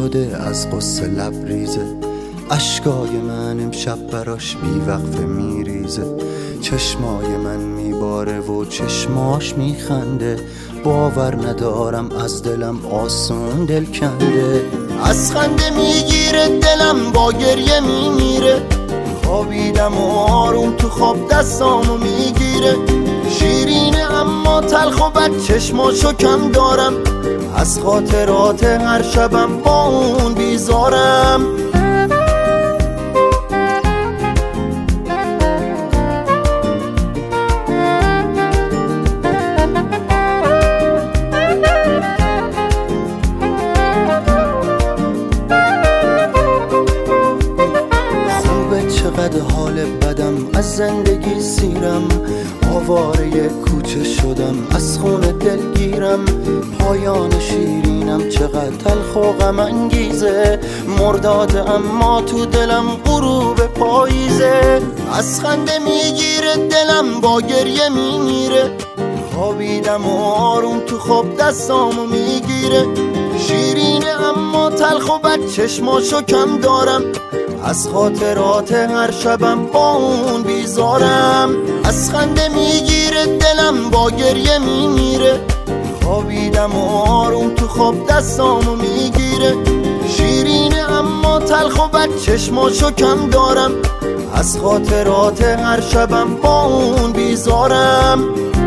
شده از قصه لبریزه، اشکای من امشب براش بیوقفه میریزه. چشمای من میباره و چشماش میخنده، باور ندارم از دلم آسون دل کنده. از خنده میگیره دلم با گریه میمیره، خوابیدم و آروم تو خواب دستامو میگیره. شیرینه اما تلخ و بد چشماشو کم دارم، از خاطرات هر شبم با اون بیزارم. چقدر حال بدم از زندگی سیرم، آواره کوچه شدم از خون دلگیرم. پایان شیرینم چقدر تلخ و غم انگیزه، مرداد اما تو دلم غروب پاییزه. از خنده میگیره دلم با گریه میمیره، خوابیدم و آروم تو خواب دستامو میگیره. شیرینه اما تلخ و بد چشماشو کم دارم، از خاطرات هر شبم با اون بیزارم. از خنده میگیره دلم با گریه میمیره، خوابیدم و آروم تو خواب دستامو میگیره. شیرینه اما تلخ و بد چشماشو کم دارم، از خاطرات هر شبم با اون بیزارم.